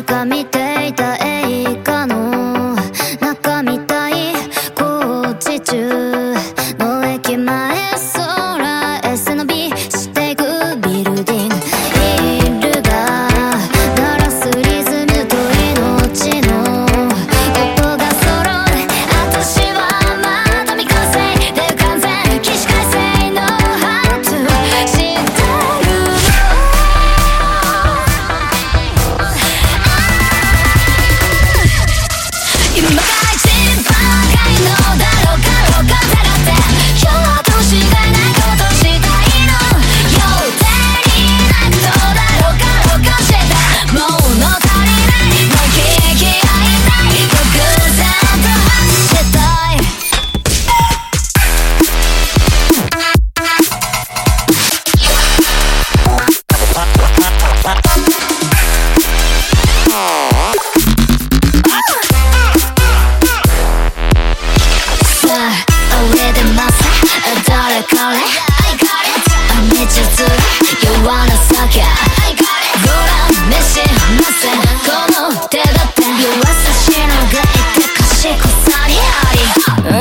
か見ていた映画の中みたい工事中の駅前空へ背伸びしていくビルディングビルが鳴らすリズムと命の音が揃う私はまだ未完成で完全起死回生のハート知ってるの今が一番高いのだろうかろうかってなって今日としがないことしたいの予定になくどうだろうかろうかしてもう物足りないもう聞き合いたい独占と走したい上でます誰彼道連弱な酒ご覧召しませんこの手だって弱さしのがいて賢さにあ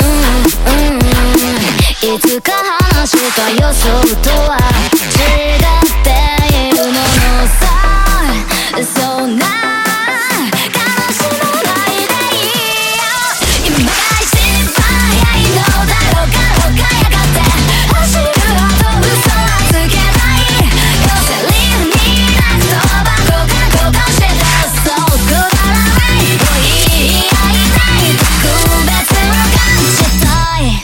りいつか話した予想とは違っているものさそんな悲しまないでいいよ今が一番早いのだろうかろうかやがって走るほど嘘はつけないよセリフになくとば交換してたそうくだらないと言い合いたい特別を感じたい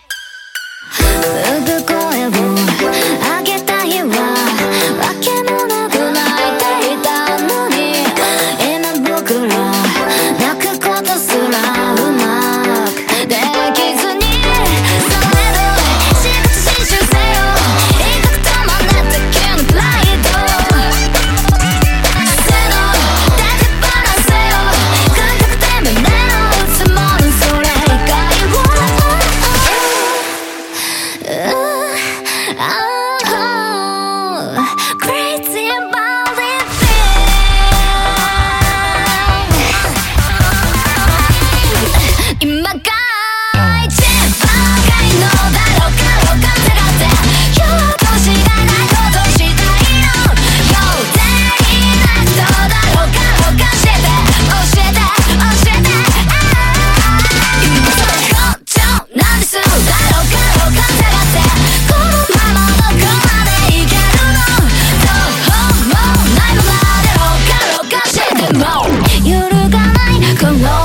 産声を上げた日はわけもなく泣いていたのに今僕ら泣くことすらうまくできずにそれで仕事自習せよいくともなった急なプライド背の立て放せよ感覚で胸を打つものそれ以外はCrazy about it今が一番高いのだろうかろうかってなって今日としがないことしたいの予定になくどうだろうかろうかして教えて今それ根性なんですだろうかろうかってなってこのままどこまでいけるのどうもないままでろうかろうかしても揺るがないこの